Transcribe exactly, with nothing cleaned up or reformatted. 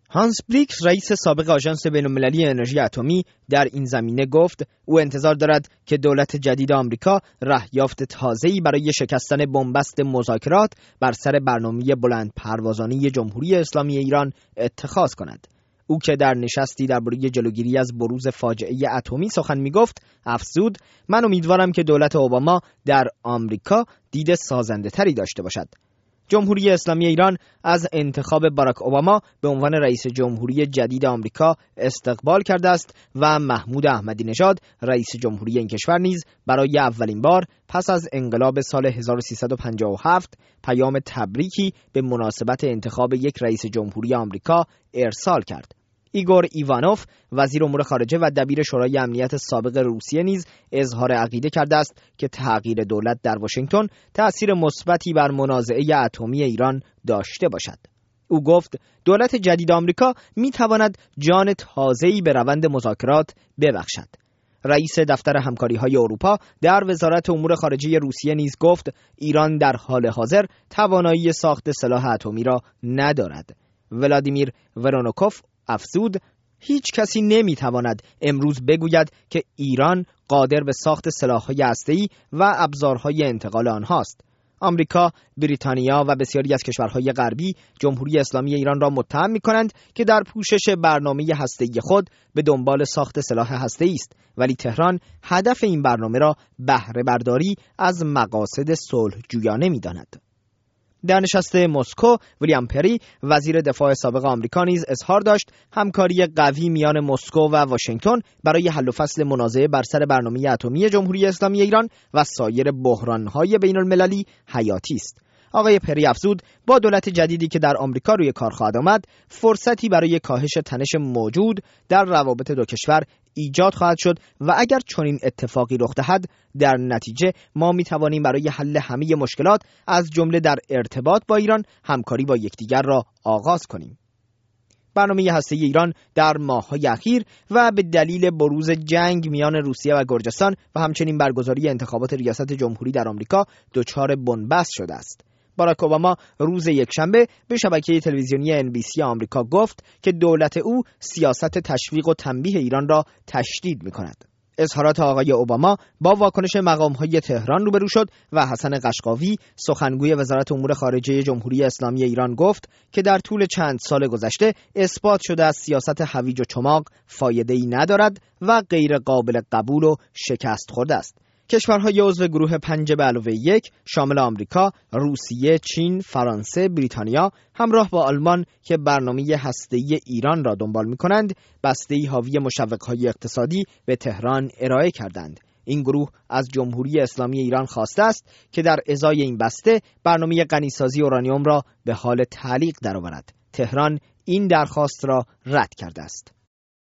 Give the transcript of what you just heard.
هانس بلیکس، رئیس سابق آژانس بین‌المللی انرژی اتمی، در این زمینه گفت او انتظار دارد که دولت جدید آمریکا رهیافت تازه‌ای برای شکستن بنبست مذاکرات بر سر برنامه بلند پروازانه جمهوری اسلامی ایران اتخاذ کند. او که در نشستی درباره جلوگیری از بروز فاجعه اتمی سخن می‌گفت، افزود: من امیدوارم که دولت اوباما در آمریکا دید سازنده‌تری داشته باشد. جمهوری اسلامی ایران از انتخاب باراک اوباما به عنوان رئیس جمهوری جدید آمریکا استقبال کرده است و محمود احمدی نژاد، رئیس جمهوری این کشور نیز برای اولین بار پس از انقلاب سال هزار و سیصد و پنجاه و هفت پیام تبریکی به مناسبت انتخاب یک رئیس جمهوری آمریکا ارسال کرد. ایگور ایوانوف، وزیر امور خارجه و دبیر شورای امنیت سابق روسیه، نیز اظهار عقیده کرده است که تغییر دولت در واشنگتن تأثیر مثبتی بر منازعه اتمی ایران داشته باشد. او گفت دولت جدید آمریکا می تواند جان تازه‌ای به روند مذاکرات ببخشد. رئیس دفتر همکاری‌های اروپا در وزارت امور خارجه روسیه نیز گفت ایران در حال حاضر توانایی ساخت سلاح اتمی را ندارد. ولادیمیر ورونوکوف افزود: هیچ کسی نمیتواند امروز بگوید که ایران قادر به ساخت سلاح‌های هسته‌ای و ابزارهای انتقال آنهاست. آمریکا، بریتانیا و بسیاری از کشورهای غربی جمهوری اسلامی ایران را متهم می‌کنند که در پوشش برنامه هسته‌ای خود به دنبال ساخت سلاح هسته‌ای است، ولی تهران هدف این برنامه را بهره برداری از مقاصد صلح‌جویانه می‌داند. در نشست مسکو، ویلیام پری، وزیر دفاع سابق آمریکا، نیز اظهار داشت همکاری قوی میان مسکو و واشنگتن برای حل و فصل منازعه بر سر برنامه اتمی جمهوری اسلامی ایران و سایر بحران‌های بین‌المللی حیاتی است. آقای پری افزود با دولت جدیدی که در آمریکا روی کار خواهد آمد، فرصتی برای کاهش تنش موجود در روابط دو کشور ایجاد خواهد شد و اگر چنین اتفاقی رخ دهد، در نتیجه ما می توانیم برای حل همه مشکلات از جمله در ارتباط با ایران همکاری با یکدیگر را آغاز کنیم. برنامه هسته‌ای ایران در ماه‌های اخیر و به دلیل بروز جنگ میان روسیه و گرجستان و همچنین برگزاری انتخابات ریاست جمهوری در آمریکا دچار بنبست شده است. باراک اوباما روز یکشنبه به شبکه تلویزیونی ان بی سی آمریکا گفت که دولت او سیاست تشویق و تنبیه ایران را تشدید می‌کند. اظهارات آقای اوباما با واکنش مقام‌های تهران روبرو شد و حسن قشقاوی، سخنگوی وزارت امور خارجه جمهوری اسلامی ایران، گفت که در طول چند سال گذشته اثبات شده است سیاست هویج و چماق فایده‌ای ندارد و غیر قابل قبول و شکست خورده است. کشورهای عضو گروه پنج به علاوه یک شامل آمریکا، روسیه، چین، فرانسه، بریتانیا همراه با آلمان که برنامه هسته‌ای ایران را دنبال می‌کنند، بسته‌ای حاوی مشوق‌های اقتصادی به تهران ارائه کردند. این گروه از جمهوری اسلامی ایران خواسته است که در ازای این بسته برنامه غنیسازی اورانیوم را به حال تعلیق درآورد. تهران این درخواست را رد کرده است.